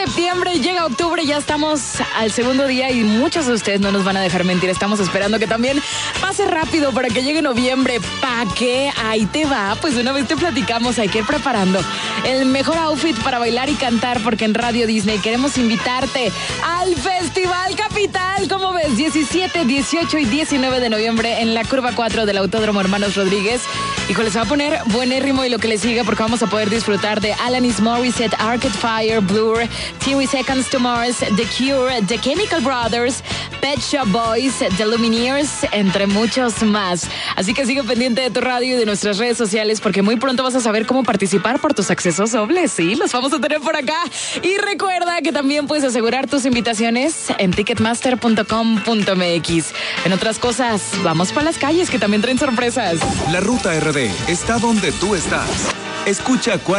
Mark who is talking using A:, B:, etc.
A: septiembre, llega octubre, ya estamos al segundo día y muchos de ustedes no nos van a dejar mentir. Estamos esperando que también pase rápido para que llegue noviembre. ¿Pa' qué? Ahí te va. Pues de una vez te platicamos, hay que ir preparando el mejor outfit para bailar y cantar, porque en Radio Disney queremos invitarte al Festival Capital. ¿Cómo ves? 17, 18 y 19 de noviembre en la curva 4 del Autódromo Hermanos Rodríguez. Híjole, se va a poner buenérrimo y lo que le sigue, porque vamos a poder disfrutar de Alanis Morissette, Arcade Fire, Blur, 30 Seconds to Mars, The Cure, The Chemical Brothers, Pet Shop Boys, The Lumineers, entre muchos más. Así que sigue pendiente de tu radio y de nuestras redes sociales, porque muy pronto vas a saber cómo participar por tus accesos dobles. Sí, los vamos a tener por acá. Y recuerda que también puedes asegurar tus invitaciones en ticketmaster.com.mx. En otras cosas, vamos para las calles que también traen sorpresas.
B: La Ruta RD está donde tú estás. Escucha